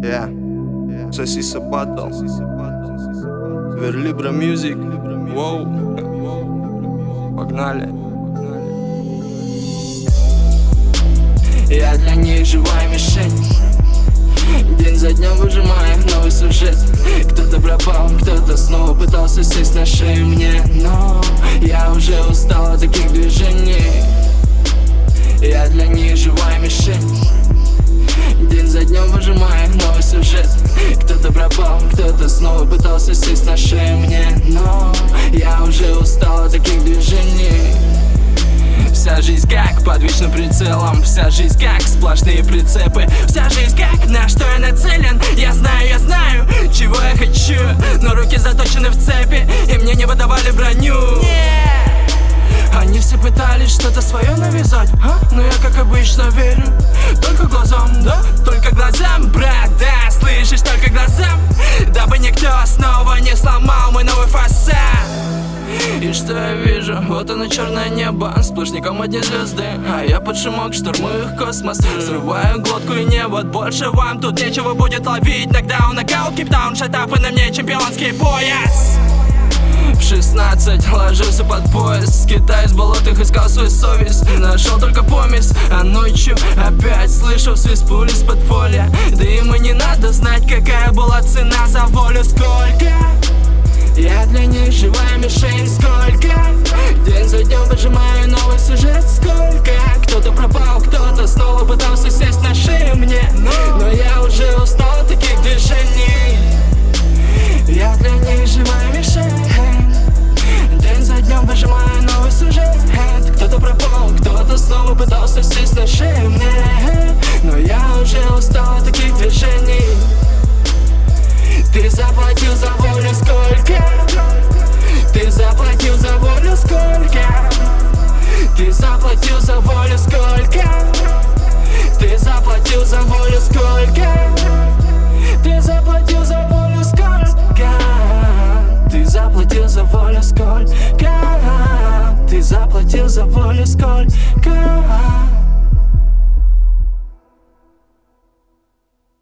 Yeah, Сосиса Батл, Верлибра Мьюзик. Воу, погнали. Я для них живая мишень. День за днем выжимая новый сюжет. Кто-то пропал, кто-то снова пытался сесть на шею мне. Но я уже устал от таких движений. Я для них живая мишень. День за днем выжимая новый сюжет. Кто-то пропал, кто-то снова пытался сесть на шею мне. Но я уже устал от таких движений. Вся жизнь как под вечным прицелом. Вся жизнь как сплошные прицепы. Вся жизнь как на что я нацелен. Я знаю, чего я хочу. Но руки заточены в цепи, и мне не выдавали броню. Они все пытались что-то свое навязать, но я как обычно верю только глазам, да, только глазам, брат, да, слышишь, только глазам. Дабы никто снова не сломал мой новый фасад. И что я вижу? Вот оно, черное небо, сплошняком одни звезды. А я под шумок штурмую их космос. Срываю глотку и не вот больше вам тут нечего будет ловить. Нокдаун, нокаут, кейптаун, шатап, и на мне чемпионский пояс. В 16 ложился под пояс, скитаясь в болотах, искал свою совесть. Нашел только помесь, а ночью опять слышу свист пули с подполья. Да им и не надо знать, какая была цена за волю. Сколько я для них живая мишень, сколько день за днем выжимаю новый сюжет. Сколько кто-то пропал, кто-то снова пытался сесть на шею мне. Но я уже устал от таких движений. Я для них живая мишень. День за днем выжимаю новый сюжет. Кто-то пропал, кто-то снова пытался сесть на шею мне. Но я уже устал от таких движений. Ты заплатил за волю сколько? Ты заплатил за волю сколько? Ты заплатил за волю сколько? Ты заплатил за волю сколько? Ты заплатил за волю сколько? Ты заплатил за волю сколько? Ты заплатил за волю сколько?